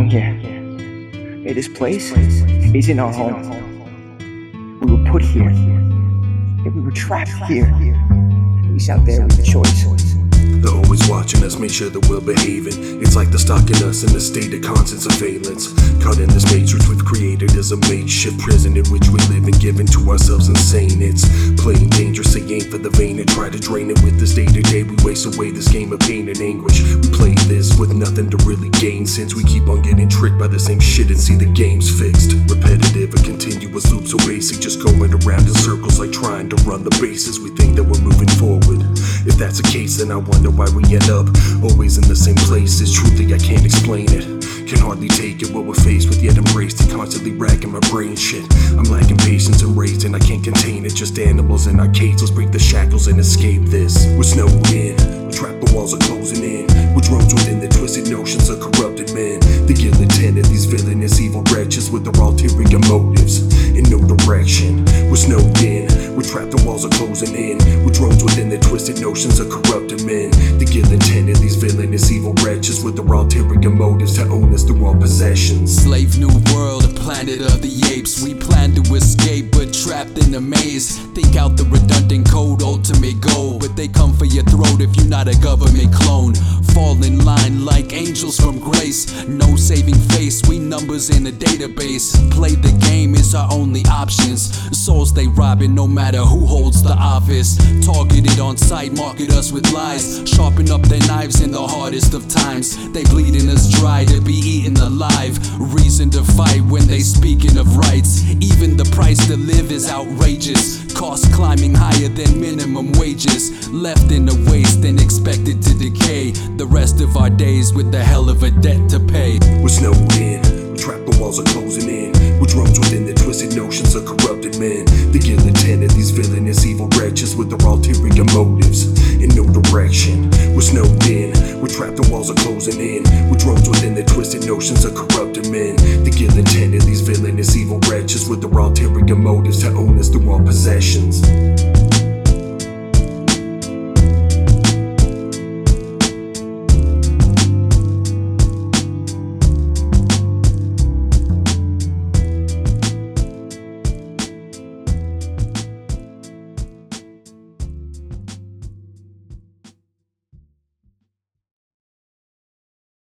Oh yeah. Hey, this place isn't our home. We were put here. Hey, we were trapped here. At least out there with the choice. They're always watching us, make sure that we're behaving. It's like they're stalking us in a state of constant surveillance. Caught in this matrix we've created as a makeshift prison in which we live and given to ourselves insane. It's playing dangerous, they aim for the vein and try to drain it. With this day to day we waste away this game of pain and anguish. We play this with nothing to really gain, since we keep on getting tricked by the same shit and see the game's fixed. Repetitive and continuous loops so basic, just going around in circles like trying to run the bases. We think that we're moving forward. If that's the case, then I wonder why we end up always in the same places. Truly I can't explain it, can hardly take it what we're faced with, yet embraced it, constantly racking my brain shit. I'm lacking patience and rage and I can't contain it. Just animals in our cage, let's break the shackles and escape this. We're snowed in, we're trapped, the walls are closing in. We're drones within the twisted notions of corrupted men. The guillotine of these villainous evil wretches with their ulterior motives in no direction. We're snowed in, we're trapped, the walls are closing in. We're drones within the twisted notions of corrupted men. The guillotine of these villainous evil wretches with their ulterior motives to own us through all possessions. Slave new world, a planet of the apes. We plan to escape but trapped in a maze. Think out the redundant code, ultimate goal, but they come for your throat if you're not a government clone. Fall in line like angels from grace. No saving face, we numbers in a database. Play the game is our only options. Souls they robbing no matter who holds the office. Targeted on sight, market us with lies. Sharpen up their knives in the hardest of times. They bleeding us dry to be eaten alive. Reason to fight when they speaking of rights. Even the price to live is outrageous. Costs climbing higher than minimum wages. Left in the waste and expected to decay. The rest of our days with the hell of a debt to pay. We're snowed in, we're trapped, the walls are closing in. We're drones within the twisted notions of corrupted men. The guillotine of these villainous evil wretches with their ulterior motives in no direction. We're snowed in, we're trapped, the walls are closing in. We're drones within the twisted notions of corrupted men. The guillotine of these villainous evil wretches with their ulterior motives to own us through all possessions.